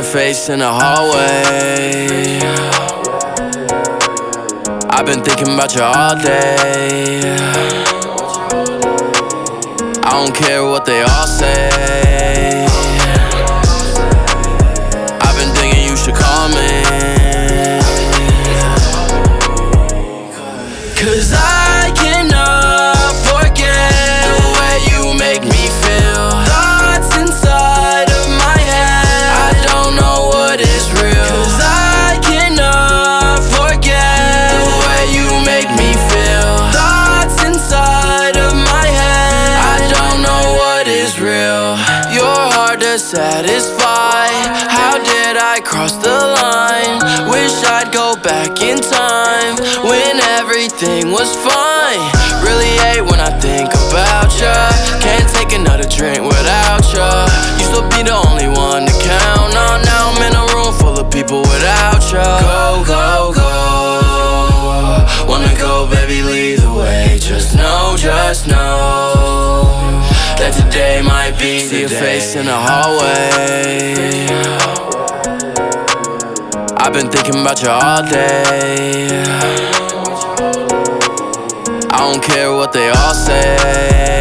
face in the hallway. I've been thinking about you all day. I don't care what they all say. I've been thinking you should call me, 'cause I cannot forget the way you make me feel. Thoughts inside of my head, I don't know what is real. 'Cause I cannot forget the way you make me feel. Thoughts inside of my head, I don't know what is real. You're hard to satisfy. How did I cross the line? Wish I'd go back in time when everything was fine. Really hate when I think about ya. Can't take another drink without ya. Used to be the only one to count on. Now I'm in a room full of people without ya. Go, go, go. Wanna go, baby, lead the way. Just know that today might be the day. See your face in the hallway. I've been thinking about you all day. I don't care what they all say.